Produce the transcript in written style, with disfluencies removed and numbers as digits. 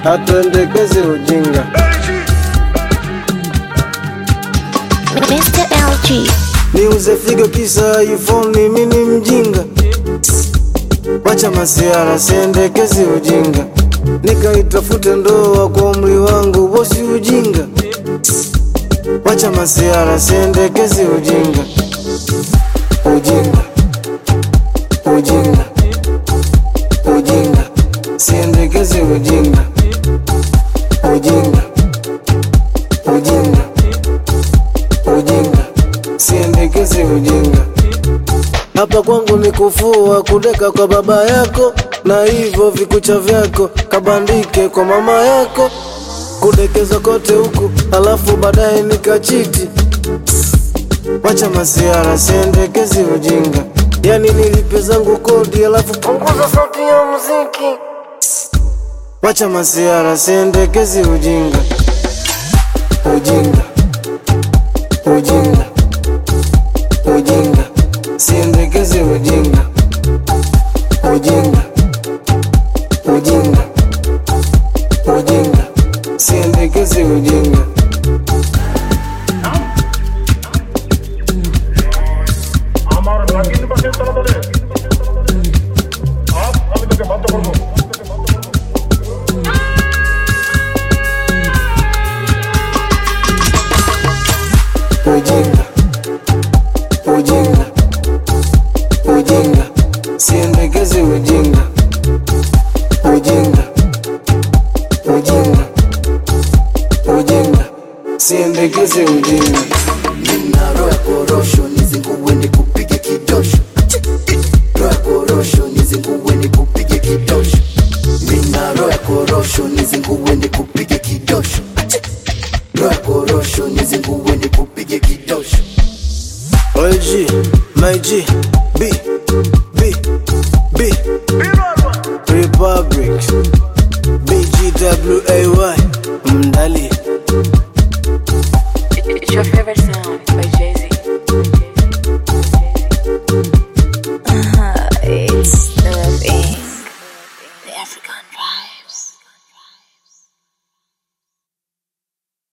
hatuendekezi ujinga. Mr. LG. Niuze figo kisa iPhone, mimi ni mjinga. Wacha masiara, siendekezi ujinga. Nikaitafute ndoa kwa umri wangu, bosi ujinga. Wacha masiara, siendekezi ujinga. Ujinga, ujinga, ujinga, siendekezi ujinga. Ujinga, ujinga, ujinga, siendekezi ujinga. Hapa kwangu ni kufua kudeka kwa baba yako, na hivyo vikucha vyako kabandike kwa mama yako. Kudekeza kote huku alafu baadaye nikachiti. Wacha masiara, siendekezi ujinga. Yani nilipe zangu kodi alafu punguza sauti ya muziki. Wacha masiara, siendekezi ujinga. Ujinga, ujinga, ujinga, siendekezi ujinga. Ujinga, ujinga, ujinga, siendekezi ujinga. Ujinga, ujinga, ujinga, siendekezi ujinga. Ujinga, ujinga, ujinga, siendekezi ujinga. Nina roho ya korosho, nizinguwe nikupige kidosho. Roho ya korosho, nizinguwe nikupige kidosho. Nina roho ya korosho, nizinguwe nikupige kidosho. Roho ya korosho, nizinguwe nikupige kidosho. LG, my G, B, B, B, Republic.